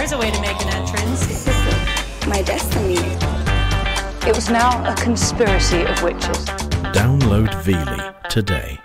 There's a way to make an entrance. This is my destiny. It was now a conspiracy of witches. Download Veely today.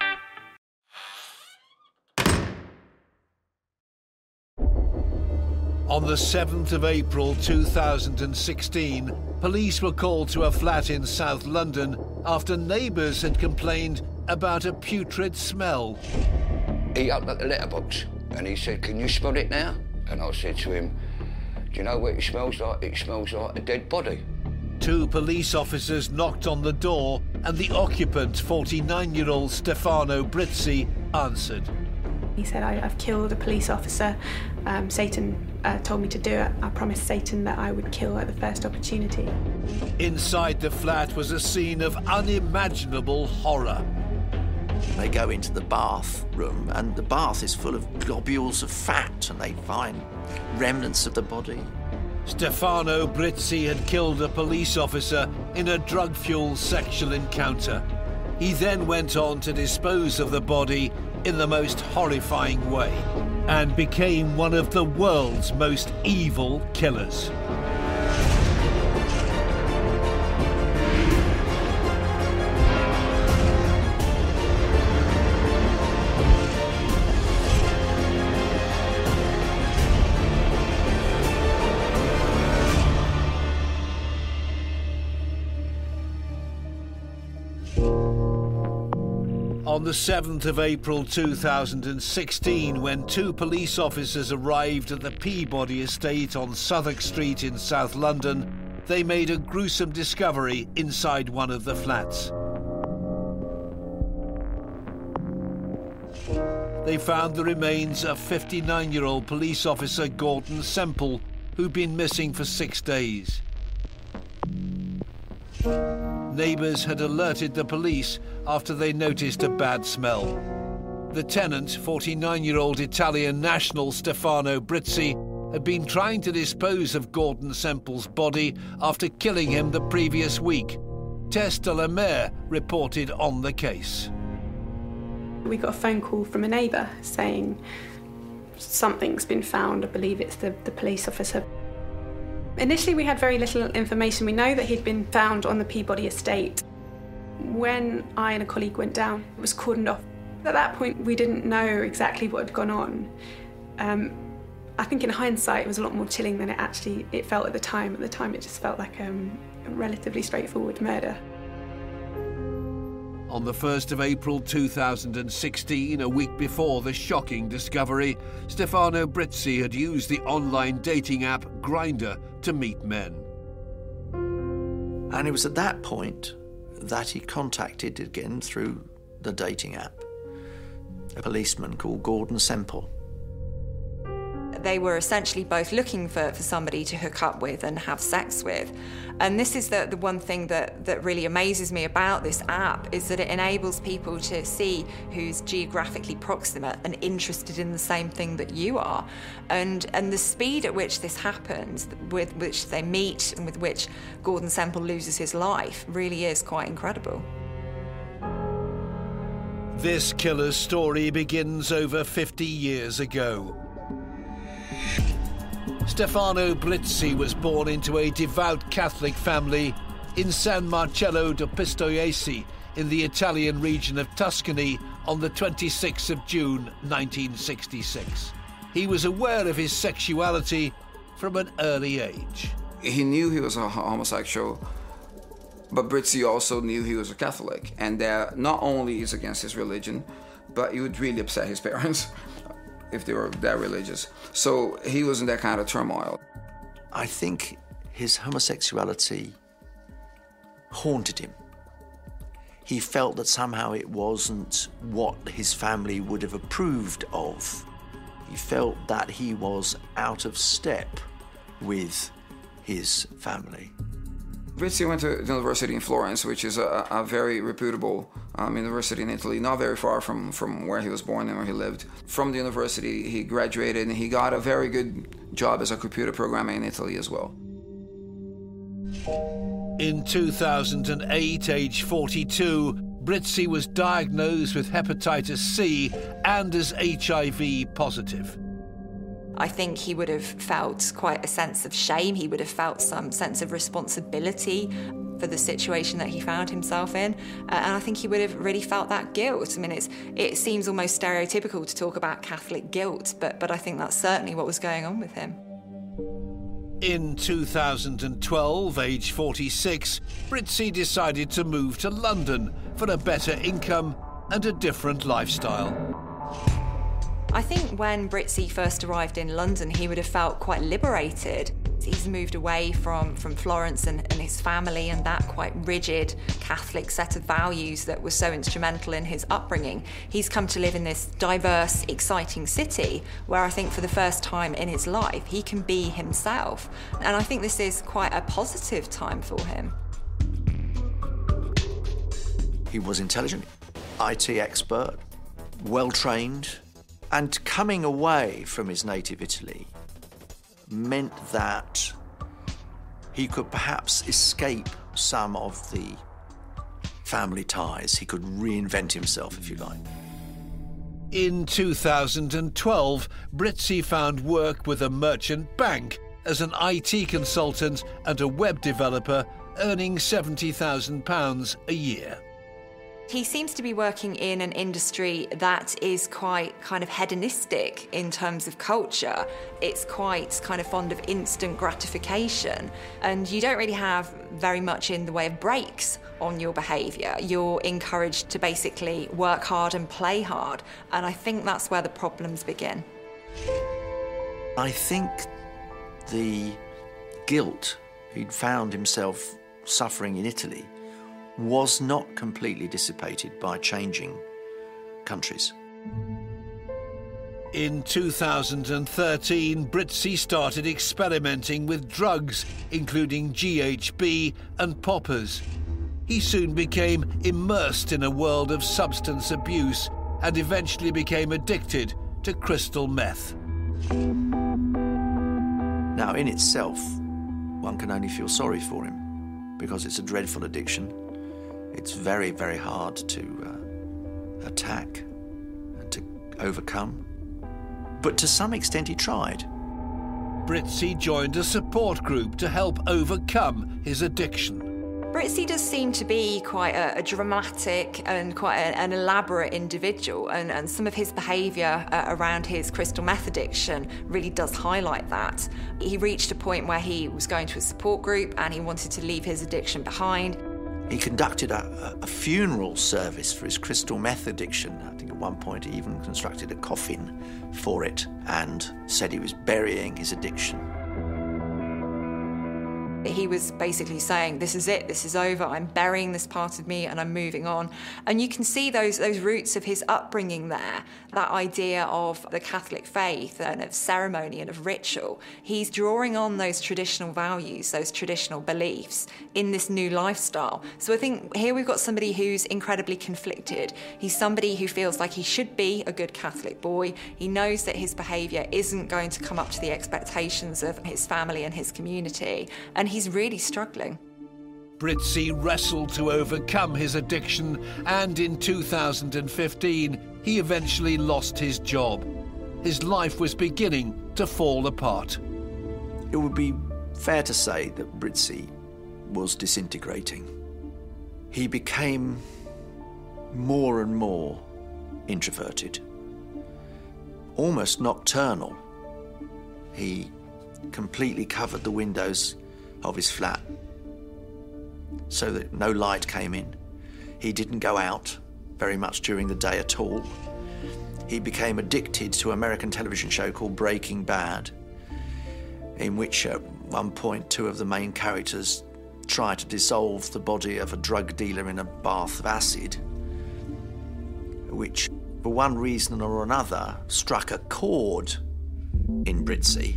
On the 7th of April 2016, police were called to a flat in South London after neighbours had complained about a putrid smell. He opened up the letterbox and he said, "Can you smell it now?" And I said to him, "Do you know what it smells like? It smells like a dead body." 2 police officers knocked on the door and the occupant, 49-year-old Stefano Brizzi, answered. He said, I've killed a police officer. Satan told me to do it. I promised Satan that I would kill at the first opportunity. Inside the flat was a scene of unimaginable horror. They go into the bathroom and the bath is full of globules of fat and they find remnants of the body. Stefano Brizzi had killed a police officer in a drug-fueled sexual encounter. He then went on to dispose of the body in the most horrifying way and became one of the world's most evil killers. On the 7th of April 2016, when 2 police officers arrived at the Peabody estate on Southwark Street in South London, they made a gruesome discovery inside one of the flats. They found the remains of 59-year-old police officer Gordon Semple, who'd been missing for 6 days. Neighbours had alerted the police after they noticed a bad smell. The tenant, 49-year-old Italian national Stefano Brizzi, had been trying to dispose of Gordon Semple's body after killing him the previous week. Tess de la Mer reported on the case. We got a phone call from a neighbour saying something's been found. I believe it's the police officer. Initially, we had very little information. We know that he'd been found on the Peabody estate. When I and a colleague went down, it was cordoned off. At that point, we didn't know exactly what had gone on. I think in hindsight, it was a lot more chilling than it felt at the time. At the time, it just felt like a relatively straightforward murder. On the 1st of April 2016, a week before the shocking discovery, Stefano Brizzi had used the online dating app Grindr to meet men. And it was at that point that he contacted again through the dating app a policeman called Gordon Semple. They were essentially both looking for somebody to hook up with and have sex with. And this is the one thing that really amazes me about this app, is that it enables people to see who's geographically proximate and interested in the same thing that you are. And the speed at which this happens, with which they meet and with which Gordon Semple loses his life, really is quite incredible. This killer's story begins over 50 years ago. Stefano Brizzi was born into a devout Catholic family in San Marcello de Pistoiese in the Italian region of Tuscany on the 26th of June 1966. He was aware of his sexuality from an early age. He knew he was a homosexual, but Brizzi also knew he was a Catholic, and that not only is against his religion, but it would really upset his parents if they were that religious. So he was in that kind of turmoil. I think his homosexuality haunted him. He felt that somehow it wasn't what his family would have approved of. He felt that he was out of step with his family. Brizzi went to the university in Florence, which is a very reputable university in Italy, not very far from where he was born and where he lived. From the university, he graduated and he got a very good job as a computer programmer in Italy as well. In 2008, age 42, Brizzi was diagnosed with hepatitis C and as HIV positive. I think he would have felt quite a sense of shame. He would have felt some sense of responsibility for the situation that he found himself in. And I think he would have really felt that guilt. I mean, it seems almost stereotypical to talk about Catholic guilt, but I think that's certainly what was going on with him. In 2012, age 46, Britzi decided to move to London for a better income and a different lifestyle. I think when Britzi first arrived in London, he would have felt quite liberated. He's moved away from Florence and his family and that quite rigid Catholic set of values that was so instrumental in his upbringing. He's come to live in this diverse, exciting city where I think for the first time in his life, he can be himself. And I think this is quite a positive time for him. He was intelligent, IT expert, well-trained, and coming away from his native Italy meant that he could perhaps escape some of the family ties. He could reinvent himself, if you like. In 2012, Britzi found work with a merchant bank as an IT consultant and a web developer, earning £70,000 a year. He seems to be working in an industry that is quite kind of hedonistic in terms of culture. It's quite kind of fond of instant gratification, and you don't really have very much in the way of breaks on your behaviour. You're encouraged to basically work hard and play hard, and I think that's where the problems begin. I think the guilt he'd found himself suffering in Italy was not completely dissipated by changing countries. In 2013, Britzi started experimenting with drugs, including GHB and poppers. He soon became immersed in a world of substance abuse and eventually became addicted to crystal meth. Now, in itself, one can only feel sorry for him because it's a dreadful addiction. It's very, very hard to attack and to overcome. But to some extent he tried. Britzi joined a support group to help overcome his addiction. Britzi does seem to be quite a dramatic and quite an elaborate individual, and some of his behaviour around his crystal meth addiction really does highlight that. He reached a point where he was going to a support group and he wanted to leave his addiction behind. He conducted a funeral service for his crystal meth addiction. I think at one point he even constructed a coffin for it and said he was burying his addiction. He was basically saying, this is it, this is over, I'm burying this part of me and I'm moving on. And you can see those roots of his upbringing there, that idea of the Catholic faith and of ceremony and of ritual. He's drawing on those traditional values, those traditional beliefs in this new lifestyle. So I think here we've got somebody who's incredibly conflicted. He's somebody who feels like he should be a good Catholic boy. He knows that his behaviour isn't going to come up to the expectations of his family and his community. And he's really struggling. Britzi wrestled to overcome his addiction, and in 2015, he eventually lost his job. His life was beginning to fall apart. It would be fair to say that Britzi was disintegrating. He became more and more introverted, almost nocturnal. He completely covered the windows of his flat so that no light came in. He didn't go out very much during the day at all. He became addicted to an American television show called Breaking Bad, in which at one point two of the main characters try to dissolve the body of a drug dealer in a bath of acid, which for one reason or another struck a chord in Britzi.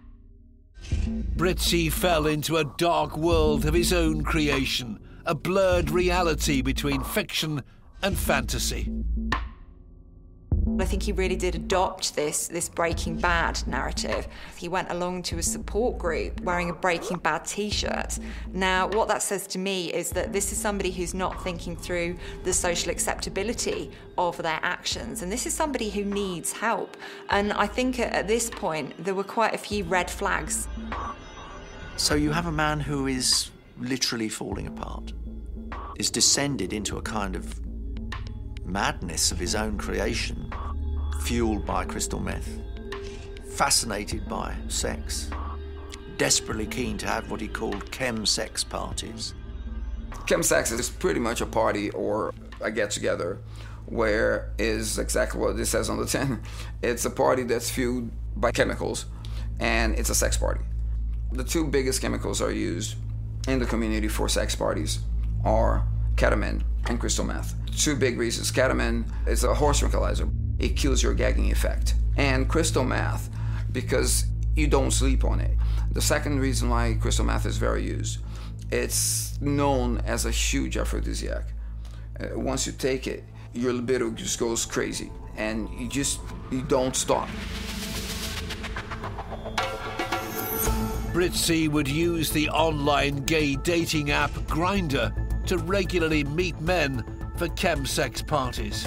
Britzi fell into a dark world of his own creation, a blurred reality between fiction and fantasy. I think he really did adopt this Breaking Bad narrative. He went along to a support group wearing a Breaking Bad t-shirt. Now, what that says to me is that this is somebody who's not thinking through the social acceptability of their actions, and this is somebody who needs help. And I think at this point, there were quite a few red flags. So you have a man who is literally falling apart, is descended into a kind of madness of his own creation, fueled by crystal meth, fascinated by sex, desperately keen to have what he called chem-sex parties. Chem-sex is pretty much a party or a get-together where is exactly what this says on the tin. It's a party that's fueled by chemicals, and it's a sex party. The two biggest chemicals are used in the community for sex parties are ketamine and crystal meth. Two big reasons. Ketamine is a horse tranquilizer. It kills your gagging effect. And crystal meth, because you don't sleep on it. The second reason why crystal meth is very used, it's known as a huge aphrodisiac. Once you take it, your libido just goes crazy, and you don't stop. Britzy would use the online gay dating app Grindr to regularly meet men for chemsex parties.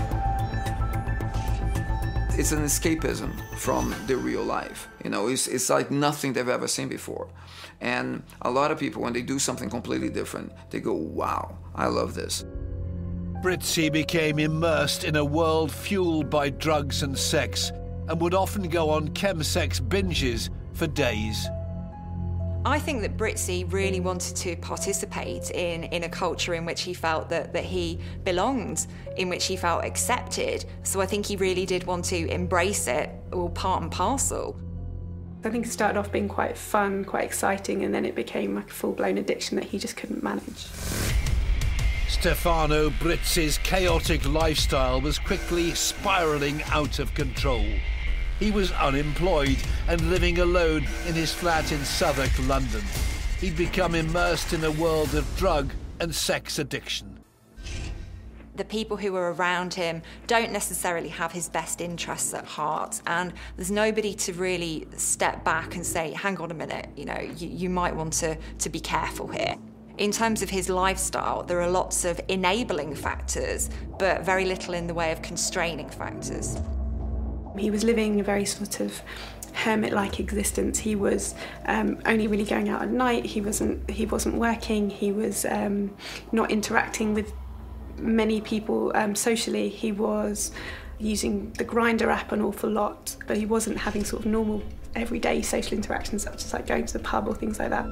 It's an escapism from the real life. You know, it's like nothing they've ever seen before. And a lot of people, when they do something completely different, they go, wow, I love this. Britzy became immersed in a world fueled by drugs and sex, and would often go on chemsex binges for days. I think that Britzy really wanted to participate in a culture in which he felt that he belonged, in which he felt accepted. So I think he really did want to embrace it, all part and parcel. I think it started off being quite fun, quite exciting, and then it became like a full-blown addiction that he just couldn't manage. Stefano Britzy's chaotic lifestyle was quickly spiralling out of control. He was unemployed and living alone in his flat in Southwark, London. He'd become immersed in a world of drug and sex addiction. The people who are around him don't necessarily have his best interests at heart, and there's nobody to really step back and say, hang on a minute, you know, you might want to be careful here. In terms of his lifestyle, there are lots of enabling factors, but very little in the way of constraining factors. He was living a very sort of hermit-like existence. He was only really going out at night. He wasn't working. He was not interacting with many people socially. He was using the Grindr app an awful lot, but he wasn't having sort of normal everyday social interactions such as like going to the pub or things like that.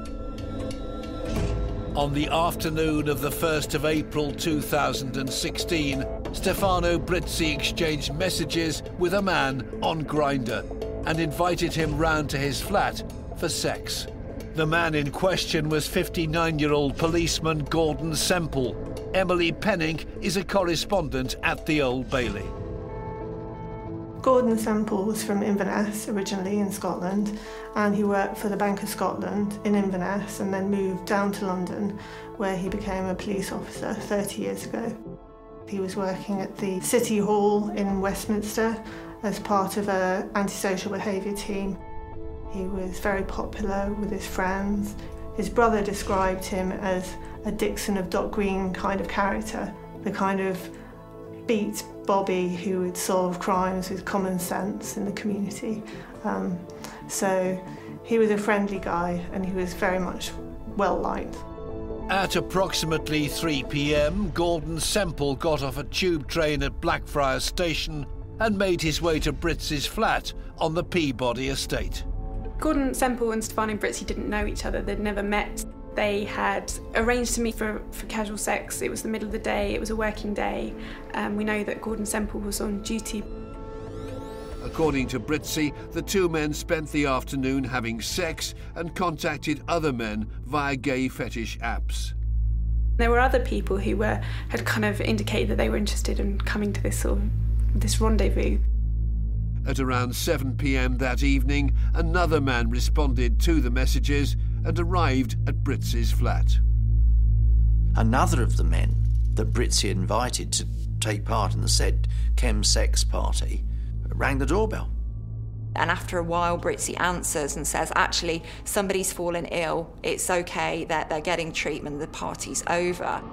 On the afternoon of the 1st of April 2016, Stefano Britzy exchanged messages with a man on Grindr and invited him round to his flat for sex. The man in question was 59-year-old policeman Gordon Semple. Emily Penning is a correspondent at the Old Bailey. Gordon Semple was from Inverness, originally in Scotland, and he worked for the Bank of Scotland in Inverness and then moved down to London, where he became a police officer 30 years ago. He was working at the City Hall in Westminster as part of an antisocial behaviour team. He was very popular with his friends. His brother described him as a Dixon of Dock Green kind of character, the kind of beat Bobby who would solve crimes with common sense in the community. So he was a friendly guy and he was very much well-liked. At approximately 3 p.m, Gordon Semple got off a tube train at Blackfriars Station and made his way to Britzy's flat on the Peabody estate. Gordon Semple and Stefano Britzy didn't know each other. They'd never met. They had arranged to meet for casual sex. It was the middle of the day. It was a working day. We know that Gordon Semple was on duty. According to Britzy, the two men spent the afternoon having sex and contacted other men via gay fetish apps. There were other people who had kind of indicated that they were interested in coming to this rendezvous. At around 7 p.m. that evening, another man responded to the messages and arrived at Britzy's flat. Another of the men that Britzy invited to take part in the said chemsex party rang the doorbell. And after a while, Britzi answers and says, actually, somebody's fallen ill. It's okay, that they're getting treatment, the party's over.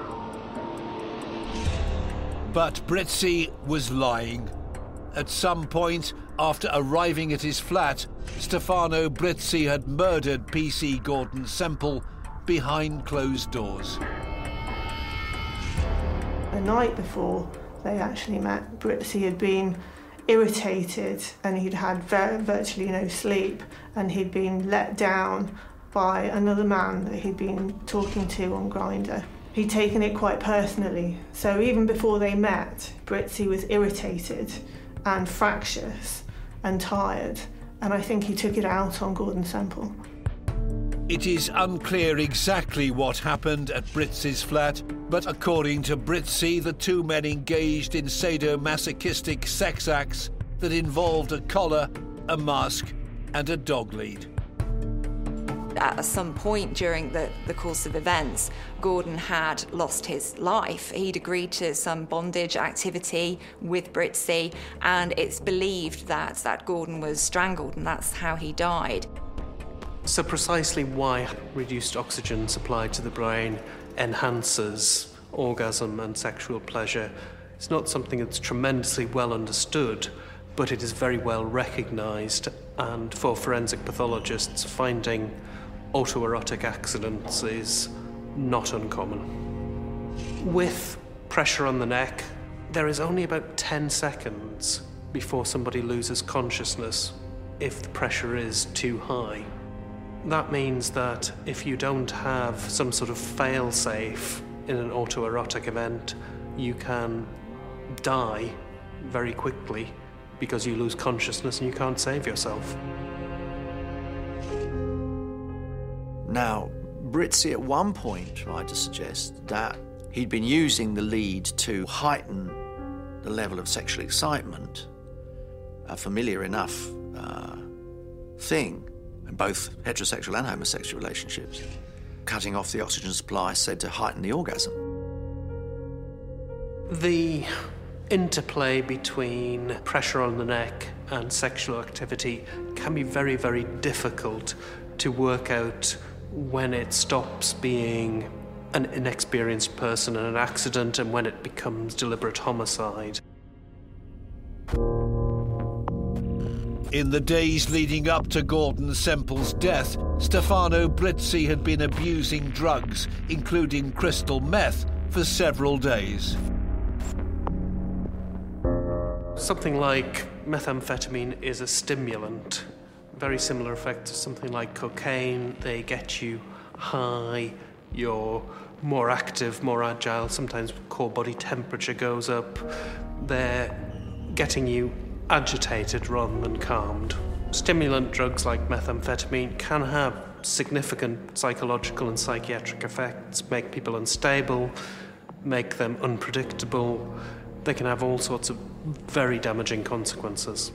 But Britzi was lying. At some point, after arriving at his flat, Stefano Britzi had murdered PC Gordon Semple behind closed doors. The night before they actually met, Britzi had been irritated and he'd had virtually no sleep, and he'd been let down by another man that he'd been talking to on Grindr. He'd taken it quite personally, so even before they met, Britzi was irritated and fractious and tired, and I think he took it out on Gordon Semple. It is unclear exactly what happened at Britzi's flat, but according to Britzi, the two men engaged in sadomasochistic sex acts that involved a collar, a mask, and a dog lead. At some point during the course of events, Gordon had lost his life. He'd agreed to some bondage activity with Britzi, and it's believed that Gordon was strangled, and that's how he died. So precisely why reduced oxygen supplied to the brain enhances orgasm and sexual pleasure is not something that's tremendously well understood, but it is very well recognised, and for forensic pathologists, finding autoerotic accidents is not uncommon. With pressure on the neck, there is only about 10 seconds before somebody loses consciousness if the pressure is too high. That means that if you don't have some sort of fail-safe in an autoerotic event, you can die very quickly because you lose consciousness and you can't save yourself. Now, Britzi at one point tried to suggest that he'd been using the lead to heighten the level of sexual excitement, a familiar enough thing in both heterosexual and homosexual relationships. Cutting off the oxygen supply said to heighten the orgasm. The interplay between pressure on the neck and sexual activity can be very, very difficult to work out when it stops being an inexperienced person and an accident and when it becomes deliberate homicide. In the days leading up to Gordon Semple's death, Stefano Britzi had been abusing drugs, including crystal meth, for several days. Something like methamphetamine is a stimulant. Very similar effect to something like cocaine. They get you high, you're more active, more agile, sometimes core body temperature goes up. They're getting you agitated rather than calmed. Stimulant drugs like methamphetamine can have significant psychological and psychiatric effects, make people unstable, make them unpredictable. They can have all sorts of very damaging consequences.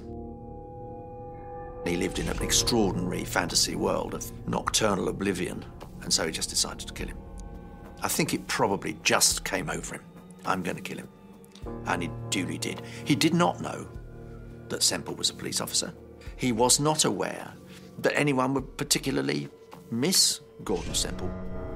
He lived in an extraordinary fantasy world of nocturnal oblivion, and so he just decided to kill him. I think it probably just came over him. I'm going to kill him. And he duly did. He did not know that Semple was a police officer. He was not aware that anyone would particularly miss Gordon Semple.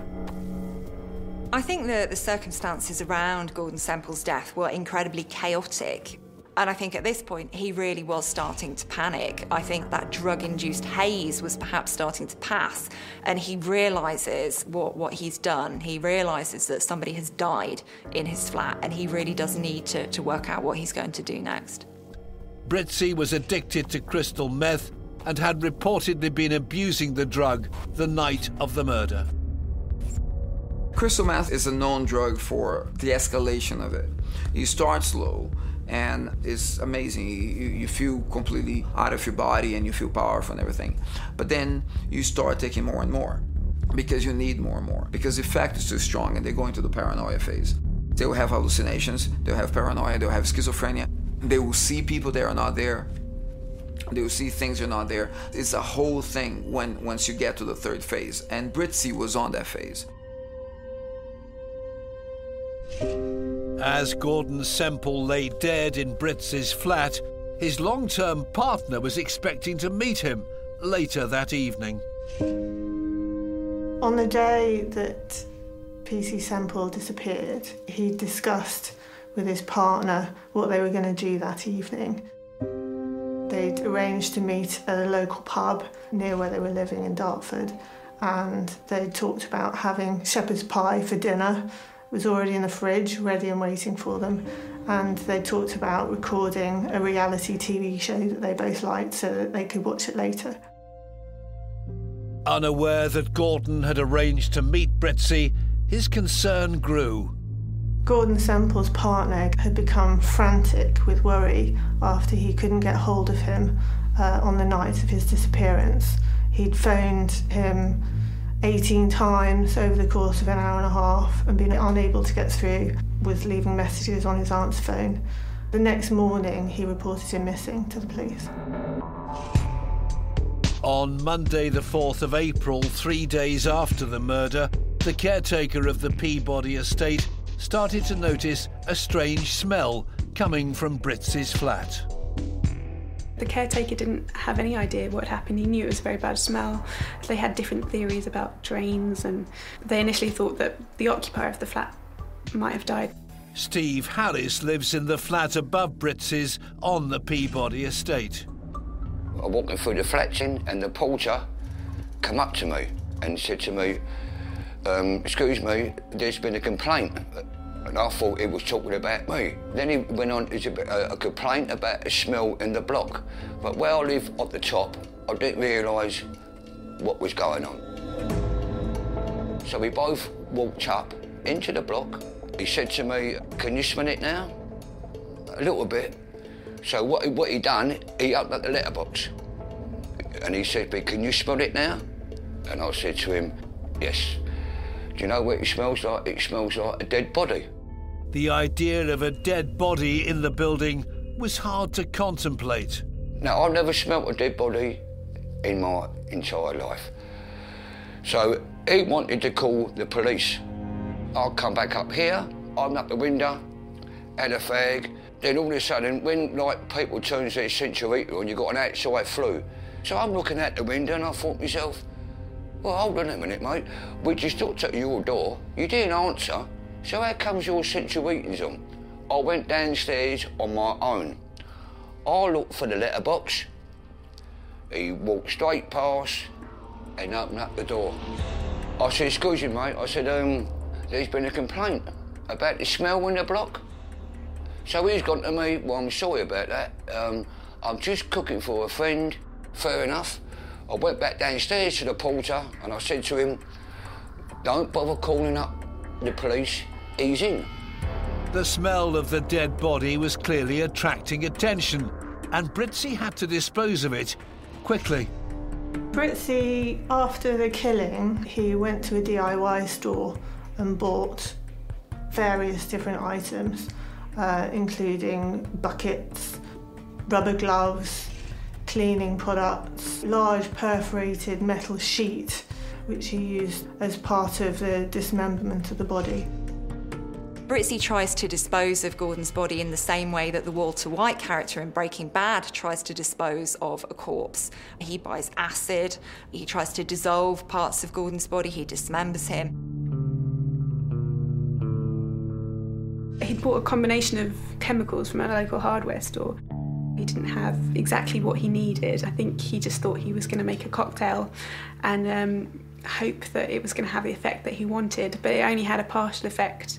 I think that the circumstances around Gordon Semple's death were incredibly chaotic. And I think at this point, he really was starting to panic. I think that drug-induced haze was perhaps starting to pass, and he realises what he's done. He realises that somebody has died in his flat, and he really does need to work out what he's going to do next. Britzi was addicted to crystal meth and had reportedly been abusing the drug the night of the murder. Crystal meth is a known drug for the escalation of it. You start slow, and it's amazing. You feel completely out of your body and you feel powerful and everything. But then you start taking more and more because you need more and more, because the effect is too strong and they go into the paranoia phase. They will have hallucinations, they'll have paranoia, they'll have schizophrenia. They will see people that are not there. They will see things that are not there. It's a whole thing once you get to the third phase. And Britzi was on that phase. As Gordon Semple lay dead in Britz's flat, his long-term partner was expecting to meet him later that evening. On the day that PC Semple disappeared, he discussed with his partner what they were going to do that evening. They'd arranged to meet at a local pub near where they were living in Dartford, and they talked about having shepherd's pie for dinner. It was already in the fridge, ready and waiting for them, and they talked about recording a reality TV show that they both liked so that they could watch it later. Unaware that Gordon had arranged to meet Britzy, his concern grew. Gordon Semple's partner had become frantic with worry after he couldn't get hold of him on the night of his disappearance. He'd phoned him 18 times over the course of an hour and a half and been unable to get through, was leaving messages on his aunt's phone. The next morning, he reported him missing to the police. On Monday the 4th of April, 3 days after the murder, the caretaker of the Peabody estate started to notice a strange smell coming from Britzy's flat. The caretaker didn't have any idea what happened. He knew it was a very bad smell. They had different theories about drains, and they initially thought that the occupier of the flat might have died. Steve Harris lives in the flat above Britzy's on the Peabody estate. I'm walking through the flats and the porter come up to me and said to me, excuse me, there's been a complaint. And I thought he was talking about me. Then he went on, it's a complaint about a smell in the block. But where I live at the top, I didn't realise what was going on. So we both walked up into the block. He said to me, can you smell it now? A little bit. So what he done, he opened up the letterbox. And he said to me, can you smell it now? And I said to him, yes. Do you know what it smells like? It smells like a dead body. The idea of a dead body in the building was hard to contemplate. Now, I've never smelt a dead body in my entire life. So he wanted to call the police. I'll come back up here, I'm up the window, had a fag. Then all of a sudden, when people turn their central heater on, you've got an outside flue. So I'm looking out the window and I thought to myself, well, hold on a minute, mate. We just knocked at your door. You didn't answer. So how comes your central heating's on? I went downstairs on my own. I looked for the letterbox. He walked straight past and opened up the door. I said, excuse me, mate. I said, there's been a complaint about the smell in the block. So he's gone to me, well, I'm sorry about that. I'm just cooking for a friend. Fair enough. I went back downstairs to the porter and I said to him, don't bother calling up the police, he's in. The smell of the dead body was clearly attracting attention, and Britzy had to dispose of it quickly. Britzy, after the killing, he went to a DIY store and bought various different items, including buckets, rubber gloves, cleaning products, large perforated metal sheet, which he used as part of the dismemberment of the body. Britzy tries to dispose of Gordon's body in the same way that the Walter White character in Breaking Bad tries to dispose of a corpse. He buys acid, he tries to dissolve parts of Gordon's body, he dismembers him. He'd bought a combination of chemicals from a local hardware store. He didn't have exactly what he needed. I think he just thought he was going to make a cocktail and hope that it was going to have the effect that he wanted, but it only had a partial effect.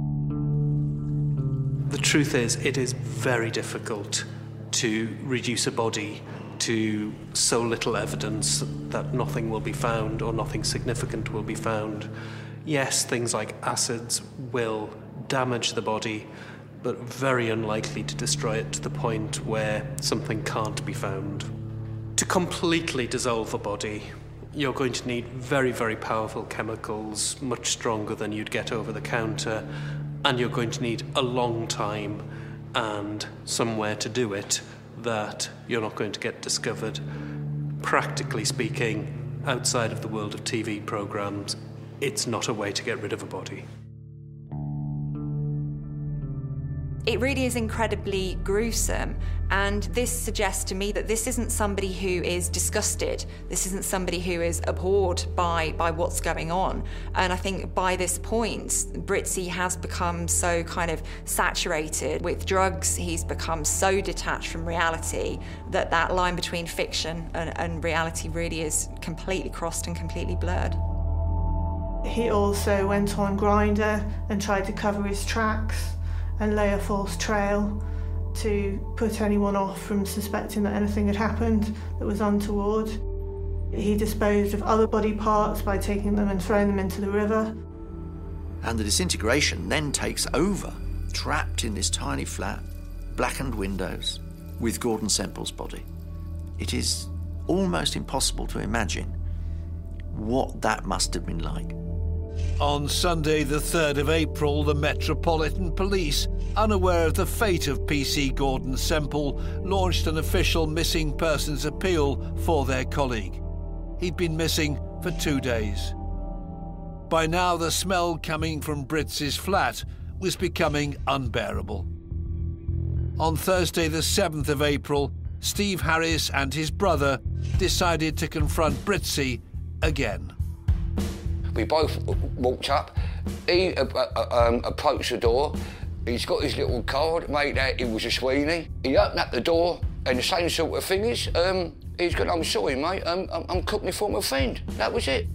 The truth is, it is very difficult to reduce a body to so little evidence that nothing will be found or nothing significant will be found. Yes, things like acids will damage the body, but very unlikely to destroy it to the point where something can't be found. To completely dissolve a body, you're going to need very, very powerful chemicals, much stronger than you'd get over the counter, and you're going to need a long time and somewhere to do it that you're not going to get discovered. Practically speaking, outside of the world of TV programs, it's not a way to get rid of a body. It really is incredibly gruesome, and this suggests to me that this isn't somebody who is disgusted. This isn't somebody who is abhorred by what's going on. And I think by this point, Britzi has become so kind of saturated with drugs, he's become so detached from reality that that line between fiction and reality really is completely crossed and completely blurred. He also went on Grindr and tried to cover his tracks and lay a false trail to put anyone off from suspecting that anything had happened that was untoward. He disposed of other body parts by taking them and throwing them into the river. And the disintegration then takes over, trapped in this tiny flat, blackened windows, with Gordon Semple's body. It is almost impossible to imagine what that must have been like. On Sunday, the 3rd of April, the Metropolitan Police, unaware of the fate of PC Gordon Semple, launched an official missing persons appeal for their colleague. He'd been missing for 2 days. By now, the smell coming from Britzi's flat was becoming unbearable. On Thursday, the 7th of April, Steve Harris and his brother decided to confront Britzi again. We both walked up. He approached the door. He's got his little card, made out it was a Sweeney. He opened up the door, and the same sort of thing is, he's going, "I'm sorry, mate, I'm cooking for my friend." That was it.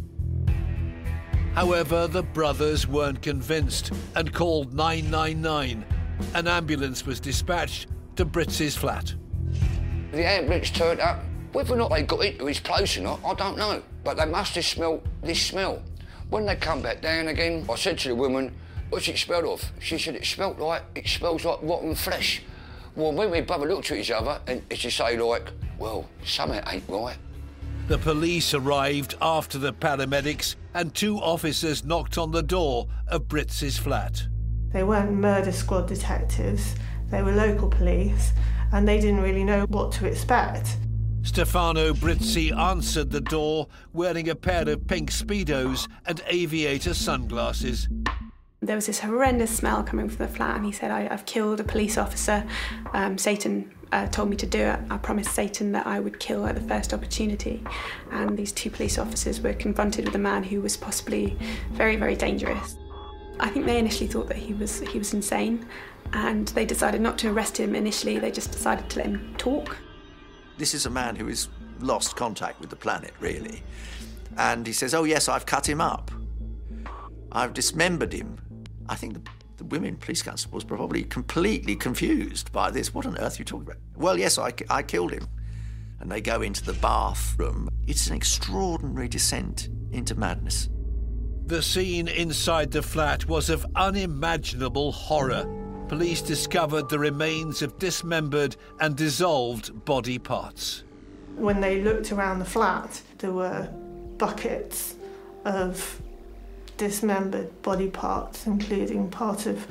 However, the brothers weren't convinced and called 999. An ambulance was dispatched to Britzi's flat. The ambulance turned up. Whether or not they got into his place or not, I don't know. But they must have smelled this smell. When they come back down again, I said to the woman, "What's it smelled of?" She said, it smells like rotten flesh. Well, when we brother looked at each other, and it's to say, like, well, something ain't right. The police arrived after the paramedics, and 2 officers knocked on the door of Britzi's flat. They weren't murder squad detectives, they were local police, and they didn't really know what to expect. Stefano Britzi answered the door wearing a pair of pink Speedos and aviator sunglasses. There was this horrendous smell coming from the flat, and he said, I've killed a police officer. Satan told me to do it. I promised Satan that I would kill at the first opportunity. And these 2 police officers were confronted with a man who was possibly very, very dangerous. I think they initially thought that he was insane, and they decided not to arrest him initially. They just decided to let him talk. This is a man who has lost contact with the planet, really. And he says, "Oh, yes, I've cut him up. I've dismembered him." I think the women police constables were probably completely confused by this. What on earth are you talking about? "Well, yes, I killed him." And they go into the bathroom. It's an extraordinary descent into madness. The scene inside the flat was of unimaginable horror. Police discovered the remains of dismembered and dissolved body parts. When they looked around the flat, there were buckets of dismembered body parts, including part of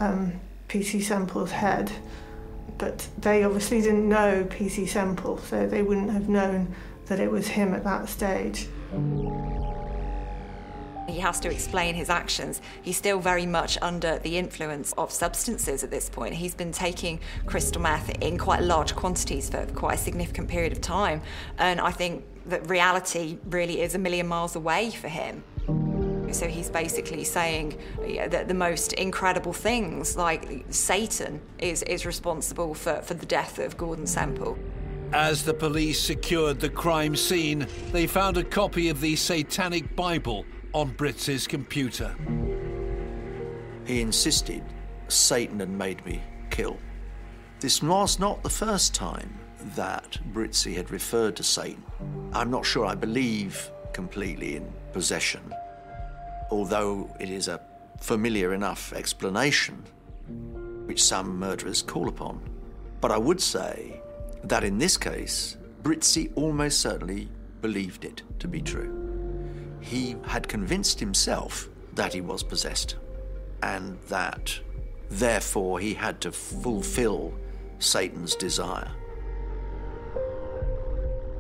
PC Semple's head. But they obviously didn't know PC Semple, so they wouldn't have known that it was him at that stage. He has to explain his actions. He's still very much under the influence of substances at this point. He's been taking crystal meth in quite large quantities for quite a significant period of time. And I think that reality really is a million miles away for him. So he's basically saying that the most incredible things, like Satan is responsible for the death of Gordon Semple. As the police secured the crime scene, they found a copy of the Satanic Bible on Britzi's computer. He insisted Satan had made me kill. This was not the first time that Britzi had referred to Satan. I'm not sure I believe completely in possession, although it is a familiar enough explanation which some murderers call upon. But I would say that in this case, Britzi almost certainly believed it to be true. He had convinced himself that he was possessed, and that, therefore, he had to fulfill Satan's desire.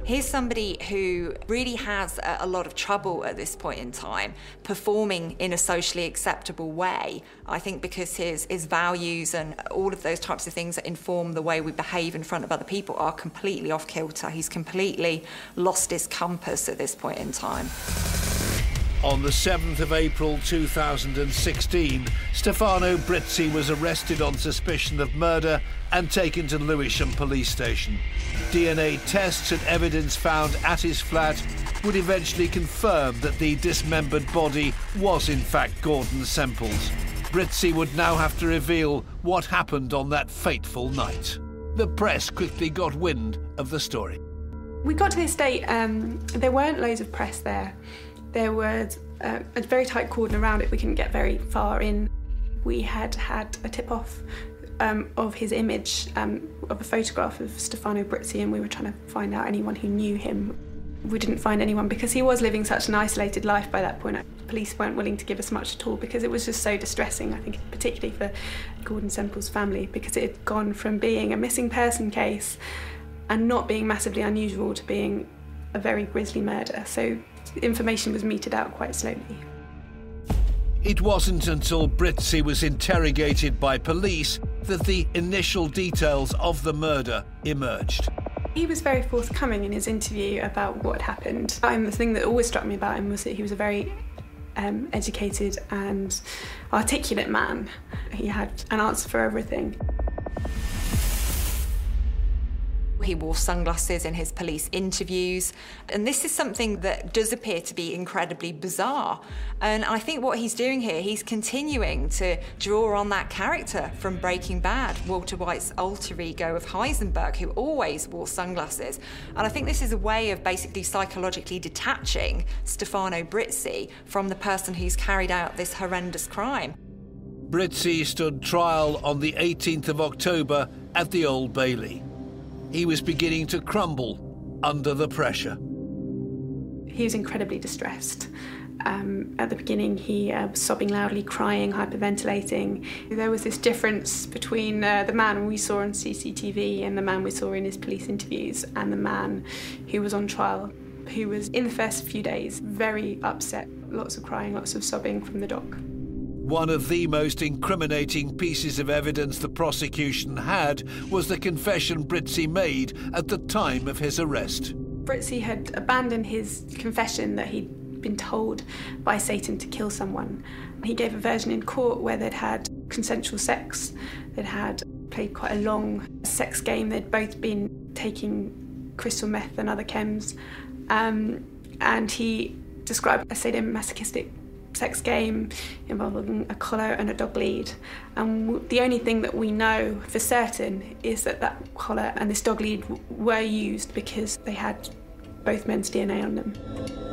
Here's somebody who really has a lot of trouble at this point in time performing in a socially acceptable way. I think because his values and all of those types of things that inform the way we behave in front of other people are completely off kilter. He's completely lost his compass at this point in time. On the 7th of April 2016, Stefano Brizzi was arrested on suspicion of murder and taken to Lewisham Police Station. DNA tests and evidence found at his flat would eventually confirm that the dismembered body was in fact Gordon Semple's. Brizzi would now have to reveal what happened on that fateful night. The press quickly got wind of the story. We got to the estate, there weren't loads of press there. There was a very tight cordon around it. We couldn't get very far in. We had a tip-off of his image, of a photograph of Stefano Brizzi, and we were trying to find out anyone who knew him. We didn't find anyone because he was living such an isolated life by that point. The police weren't willing to give us much at all because it was just so distressing, I think, particularly for Gordon Semple's family, because it had gone from being a missing person case and not being massively unusual to being a very grisly murder. So information was meted out quite slowly. It wasn't until Brizzi was interrogated by police that the initial details of the murder emerged. He was very forthcoming in his interview about what happened. The thing that always struck me about him was that he was a very educated and articulate man. He had an answer for everything. He wore sunglasses in his police interviews, and this is something that does appear to be incredibly bizarre. And I think what he's doing here, he's continuing to draw on that character from Breaking Bad, Walter White's alter ego of Heisenberg, who always wore sunglasses. And I think this is a way of basically psychologically detaching Stefano Brizzi from the person who's carried out this horrendous crime. Brizzi stood trial on the 18th of October at the Old Bailey. He was beginning to crumble under the pressure. He was incredibly distressed. At the beginning, he was sobbing loudly, crying, hyperventilating. There was this difference between the man we saw on CCTV and the man we saw in his police interviews and the man who was on trial, who was, in the first few days, very upset. Lots of crying, lots of sobbing from the dock. One of the most incriminating pieces of evidence the prosecution had was the confession Brizzi made at the time of his arrest. Brizzi had abandoned his confession that he'd been told by Satan to kill someone. He gave a version in court where they'd had consensual sex, they'd had played quite a long sex game, they'd both been taking crystal meth and other chems, and he described a sadomasochistic sex game involving a collar and a dog lead. And the only thing that we know for certain is that that collar and this dog lead were used because they had both men's DNA on them.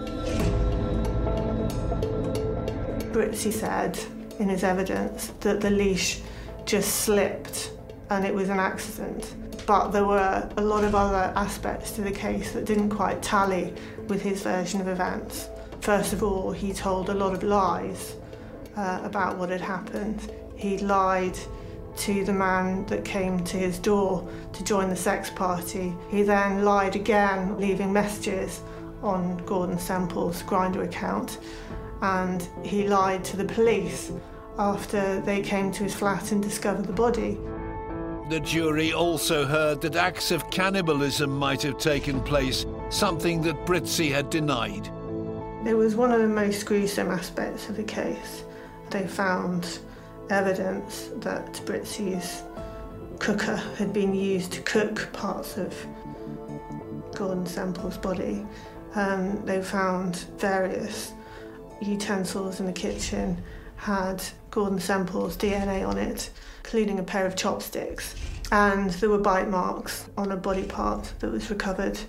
Brizzi said in his evidence that the leash just slipped and it was an accident. But there were a lot of other aspects to the case that didn't quite tally with his version of events. First of all, he told a lot of lies about what had happened. He lied to the man that came to his door to join the sex party. He then lied again, leaving messages on Gordon Semple's Grindr account. And he lied to the police after they came to his flat and discovered the body. The jury also heard that acts of cannibalism might have taken place, something that Brizzi had denied. It was one of the most gruesome aspects of the case. They found evidence that Brizzi's cooker had been used to cook parts of Gordon Semple's body. They found various utensils in the kitchen had Gordon Semple's DNA on it, including a pair of chopsticks. And there were bite marks on a body part that was recovered.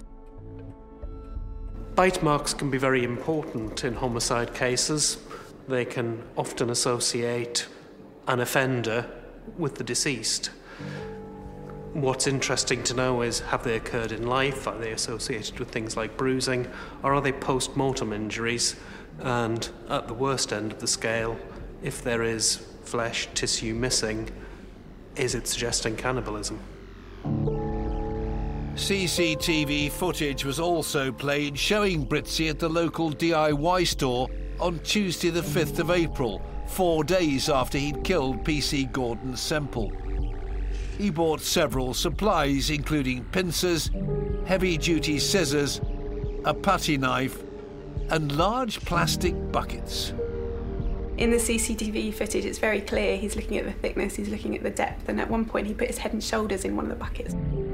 Bite marks can be very important in homicide cases. They can often associate an offender with the deceased. What's interesting to know is, have they occurred in life? Are they associated with things like bruising? Or are they post-mortem injuries? And at the worst end of the scale, if there is flesh tissue missing, is it suggesting cannibalism? CCTV footage was also played showing Britzy at the local DIY store on Tuesday the 5th of April, 4 days after he'd killed PC Gordon Semple. He bought several supplies, including pincers, heavy-duty scissors, a putty knife, and large plastic buckets. In the CCTV footage, it's very clear he's looking at the thickness, he's looking at the depth, and at one point he put his head and shoulders in one of the buckets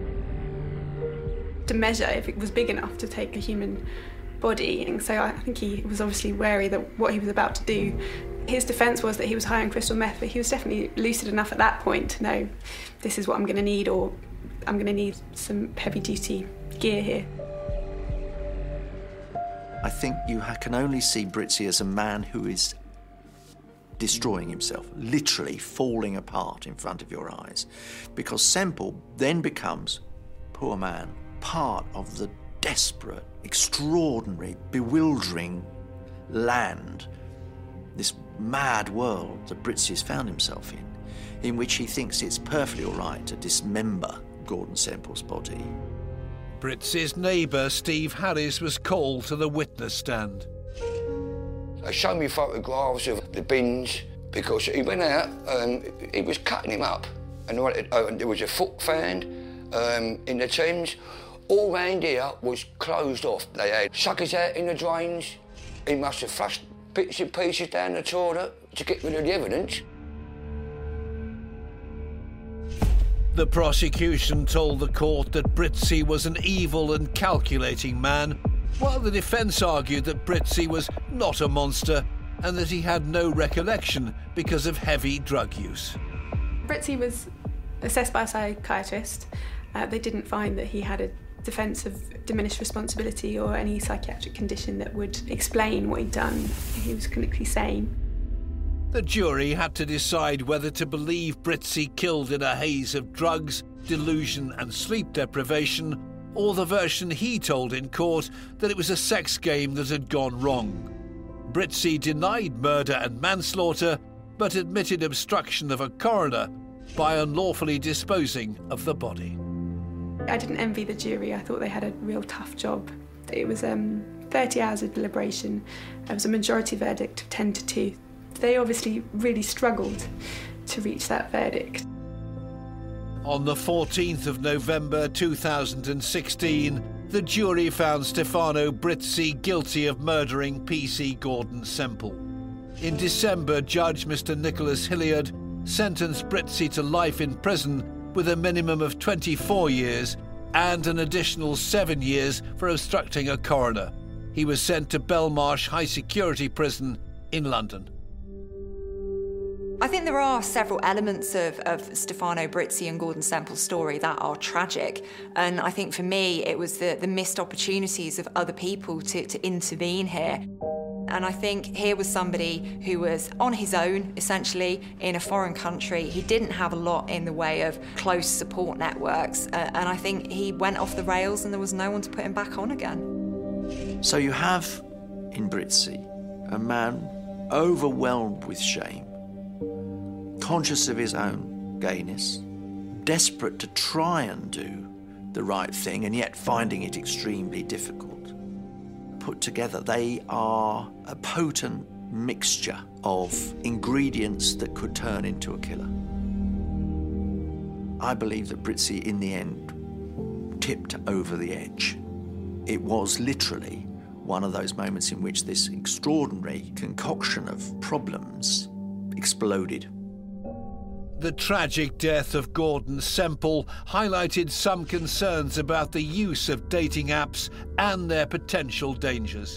to measure if it was big enough to take a human body. And so I think he was obviously wary that what he was about to do. His defence was that he was high on crystal meth, but he was definitely lucid enough at that point to know this is what I'm going to need, or I'm going to need some heavy-duty gear here. I think you can only see Britzy as a man who is destroying himself, literally falling apart in front of your eyes, because Semple then becomes, poor man, part of the desperate, extraordinary, bewildering land, this mad world that Britzy has found himself in which he thinks it's perfectly all right to dismember Gordon Semple's body. Britzy's neighbour, Steve Harris, was called to the witness stand. They showed me photographs of the bins because he went out and he was cutting him up. And there was a foot found in the Thames. All round here was closed off. They had suckers out in the drains. He must have flushed bits and pieces down the toilet to get rid of the evidence. The prosecution told the court that Britzy was an evil and calculating man, while the defence argued that Britzy was not a monster and that he had no recollection because of heavy drug use. Britzy was assessed by a psychiatrist. They didn't find that he had a defence of diminished responsibility or any psychiatric condition that would explain what he'd done. He was clinically sane. The jury had to decide whether to believe Britzy killed in a haze of drugs, delusion and sleep deprivation, or the version he told in court that it was a sex game that had gone wrong. Britzy denied murder and manslaughter, but admitted obstruction of a coroner by unlawfully disposing of the body. I didn't envy the jury. I thought they had a real tough job. It was 30 hours of deliberation. There was a majority verdict of 10-2. They obviously really struggled to reach that verdict. On the 14th of November 2016, the jury found Stefano Britzy guilty of murdering PC Gordon Semple. In December, Judge Mr. Nicholas Hilliard sentenced Britzy to life in prison with a minimum of 24 years and an additional 7 years for obstructing a coroner. He was sent to Belmarsh High Security Prison in London. I think there are several elements of Stefano Britzy and Gordon Semple's story that are tragic. And I think for me, it was the missed opportunities of other people to intervene here. And I think here was somebody who was on his own, essentially, in a foreign country. He didn't have a lot in the way of close support networks. And I think he went off the rails and there was no one to put him back on again. So you have, in Britzy, a man overwhelmed with shame, conscious of his own gayness, desperate to try and do the right thing and yet finding it extremely difficult. Put together, they are a potent mixture of ingredients that could turn into a killer. I believe that Britzy, in the end, tipped over the edge. It was literally one of those moments in which this extraordinary concoction of problems exploded. The tragic death of Gordon Semple highlighted some concerns about the use of dating apps and their potential dangers.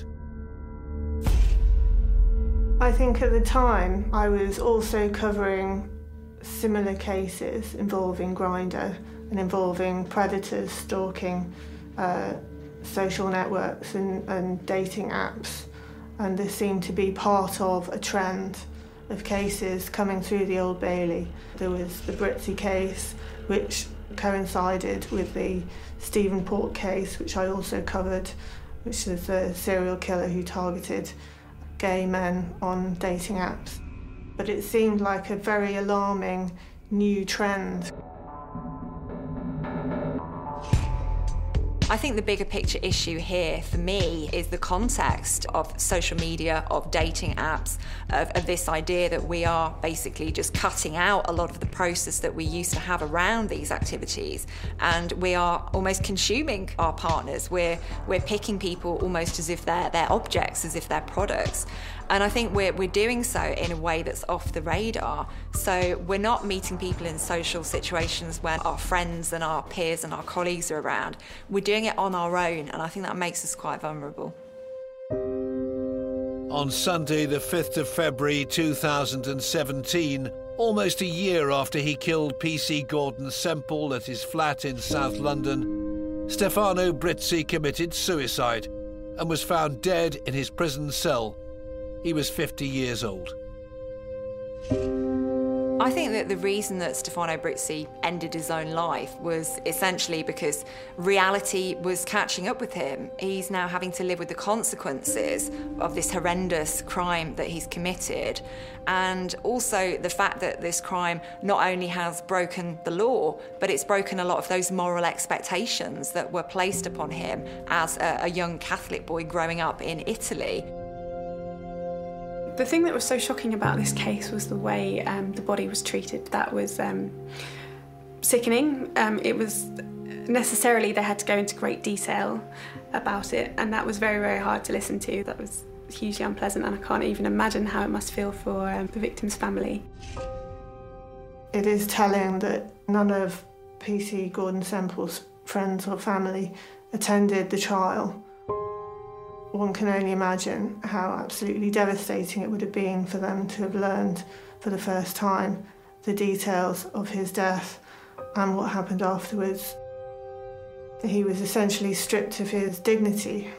I think at the time I was also covering similar cases involving Grindr and involving predators stalking social networks and dating apps, and this seemed to be part of a trend of cases coming through the Old Bailey. There was the Britzy case, which coincided with the Stephen Port case, which I also covered, which is a serial killer who targeted gay men on dating apps. But it seemed like a very alarming new trend. I think the bigger picture issue here for me is the context of social media, of dating apps, of this idea that we are basically just cutting out a lot of the process that we used to have around these activities, and we are almost consuming our partners. We're picking people almost as if they're objects, as if they're products. And I think we're doing so in a way that's off the radar. So we're not meeting people in social situations when our friends and our peers and our colleagues are around. We're doing it on our own, and I think that makes us quite vulnerable. On Sunday, the 5th of February 2017, almost a year after he killed PC Gordon Semple at his flat in South London, Stefano Brizzi committed suicide and was found dead in his prison cell. He was 50 years old. I think that the reason that Stefano Brizzi ended his own life was essentially because reality was catching up with him. He's now having to live with the consequences of this horrendous crime that he's committed, and also the fact that this crime not only has broken the law, but it's broken a lot of those moral expectations that were placed upon him as a young Catholic boy growing up in Italy. The thing that was so shocking about this case was the way the body was treated. That was sickening. It was necessarily, they had to go into great detail about it, and that was very, very hard to listen to. That was hugely unpleasant, and I can't even imagine how it must feel for the victim's family. It is telling that none of PC Gordon Semple's friends or family attended the trial. One can only imagine how absolutely devastating it would have been for them to have learned for the first time the details of his death and what happened afterwards. He was essentially stripped of his dignity.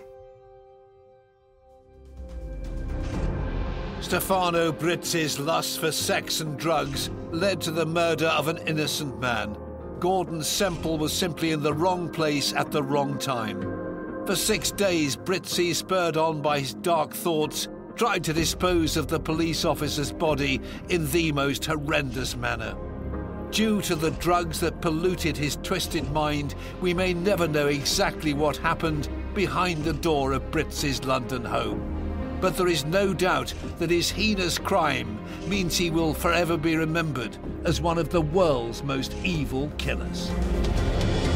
Stefano Brizzi's lust for sex and drugs led to the murder of an innocent man. Gordon Semple was simply in the wrong place at the wrong time. For 6 days, Brizzi, spurred on by his dark thoughts, tried to dispose of the police officer's body in the most horrendous manner. Due to the drugs that polluted his twisted mind, we may never know exactly what happened behind the door of Brizzi's London home. But there is no doubt that his heinous crime means he will forever be remembered as one of the world's most evil killers.